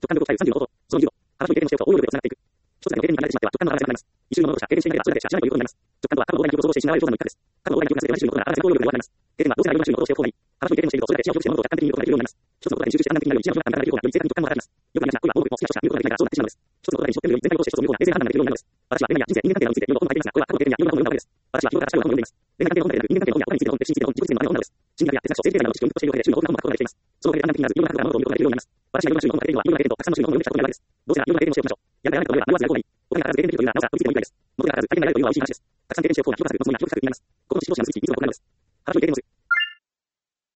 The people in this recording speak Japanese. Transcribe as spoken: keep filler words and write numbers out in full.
直感力を左右さんじゅうのこと、そのにじゅう度、話の経験のしておくと応用力でつながっていく。一つの経験に離れてしまっては直感の話がなくなります。一種のものとして経験していないが通じてしないということになります。直感とは過去の大な記憶を想像して失われる状態の一環です。過去の大な記憶がすべて同じ種類のことなら、あらかじめ応用力で分かります。経験はどうせなような種類のことをしておく方がいい。話の経験をしていると、それだけ視野を広くして物事を客観的に見ることができるようになります。一つのことだけに集中して判断的になるより、一番感覚ができる方がより正確に直感も働きます。よくありがちな、恋は能力も好きな人しか見ることができないからそうなってしまうのです。一つのことだけに焦点をより全体を通して一つの見事な冷静な判断ができるようになるのです。私は恋愛や人生、人間関係などについていろいろと本を書いていますが、これは過去の経験やいろんな本を読んだわけです。私は日頃から近い本を読んでいます。恋愛関係の本だけでなく、人間関係の本や他についての本、心理についての本、自己実践の本などの本です。心理学や哲学書、政治経済などの知識をインプットしているだけで周囲の多くの本を書くことができています。そのおかげで判断的になるいろんな角度から物事を見ることができるようになります。私がいろんな種類の本を書いているのは、いろんな経験とたくさんの種類の本を読みましたことになるわけです。どうせならいろんな経験をしておきましょう。やるかやらないかの上は迷わずやる方がいい。お金が必ず経験できるというなら、なおさら飛びついてもいいくらいです。元が必ず相手になれるというのは美味しい話です。たくさん経験しておく方が必ずその先を深く見えます。ここの知識を知らずにいつものことになるのです。